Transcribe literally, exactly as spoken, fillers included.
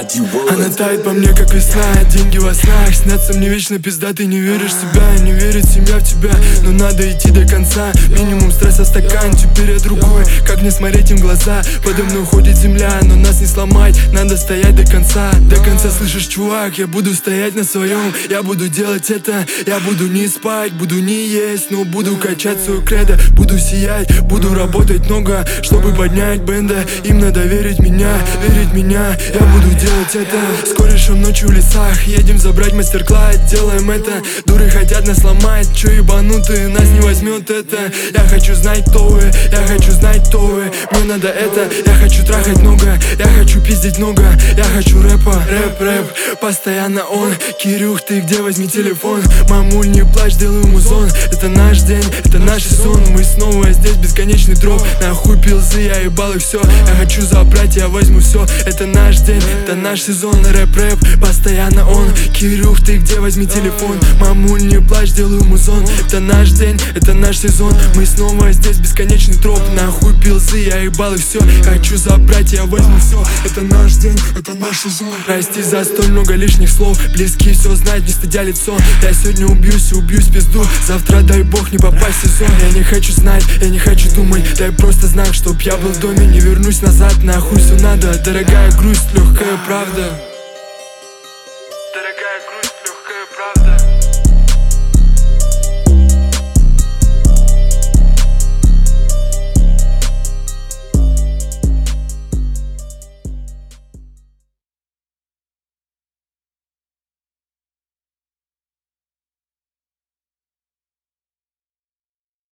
Она тает по мне, как весна, деньги во снах. Снятся мне вечно пизда, ты не веришь в себя, не верит семья в тебя. Но надо идти до конца, минимум стресса стакан. Теперь я другой, как не смотреть им в глаза. Подо мной ходит земля, но нас не сломать. Надо стоять до конца, до конца, слышишь, чувак? Я буду стоять на своем, я буду делать это. Я буду не спать, буду не есть, но буду качать свою кредо. Буду сиять, буду работать много, чтобы поднять бенда. Им надо верить в меня, верить в меня. Я буду делать это. С корешем ночью в лесах, едем забрать мастер-класс. Делаем это, дуры хотят нас сломать. Чё ебанутые, нас не возьмет это. Я хочу знать, кто вы, я хочу знать, кто вы. Мне надо это, я хочу трахать много. Я хочу пиздить много, я хочу рэпа. Рэп, рэп, постоянно он. Кирюх, ты где, возьми телефон. Мамуль, не плачь, делаю музон. Это наш день, это наш сезон. Мы снова здесь, бесконечный дроп. Нахуй пилзы, я ебал их все. Я хочу забрать, я возьму все. Это наш день, это наш сезон. Рэп, рэп, постоянно он. Кирюх, ты где, возьми телефон. Мамуль, не плачь, делаю музон. Это наш день, это наш сезон. Мы снова здесь, бесконечный троп. Нахуй пилзы, я ебал их все. Хочу забрать, я возьму все. Это наш день, это наш сезон. Прости за столь много лишних слов. Близкие все знают, не стыдя лицо. Я сегодня убьюсь и убьюсь в пизду. Завтра дай бог не попасть в сезон. Я не хочу знать, я не хочу думать. Дай просто знак, чтоб я был в доме. Не вернусь назад, нахуй все надо. Дорогая грусть, легкая правда. Дорогая грусть, легкая правда.